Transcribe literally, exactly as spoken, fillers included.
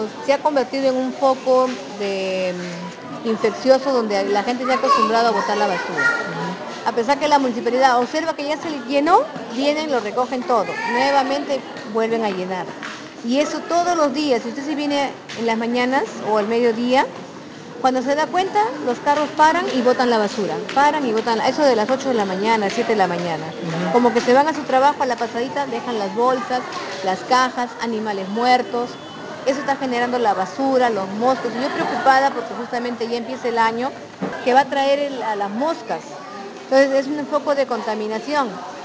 Se ha convertido en un foco de mm, infeccioso donde la gente se ha acostumbrado a botar la basura. A pesar que la municipalidad observa que ya se le llenó, vienen, lo recogen todo. Nuevamente vuelven a llenar. Y eso todos los días. Si usted se viene en las mañanas o al mediodía, cuando se da cuenta, los carros paran y botan la basura. Paran y botan, eso de las ocho de la mañana, siete de la mañana. Ujú. Como que se van a su trabajo a la pasadita, dejan las bolsas, las cajas, animales muertos. Eso está generando la basura, los moscos. Y yo preocupada porque justamente ya empieza el año que va a traer el- a las moscas. Entonces es un foco de contaminación.